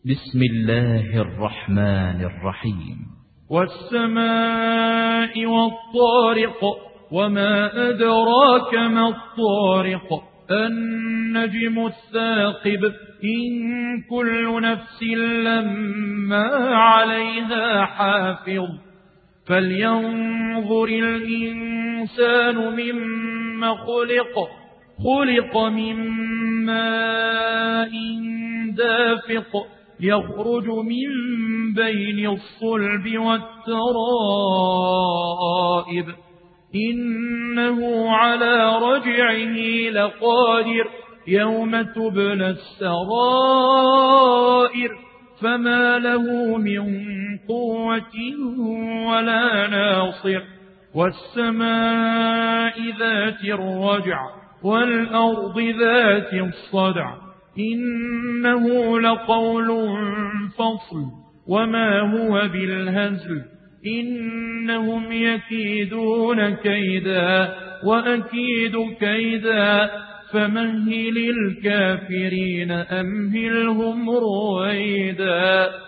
بسم الله الرحمن الرحيم. والسماء والطارق وما أدراك ما الطارق النجم الثاقب إن كل نفس لما عليها حافظ فلينظر الإنسان مما خلق من ماء دافق يخرج من بين الصلب والترائب إنه على رجعه لقادر يوم تبلى السرائر فما له من قوة ولا ناصر والسماء ذات الرجع والأرض ذات الصدع إنه لقول فصل وما هو بالهزل إنهم يكيدون كيدا وأكيد كيدا فمهل الكافرين أمهلهم رويدا.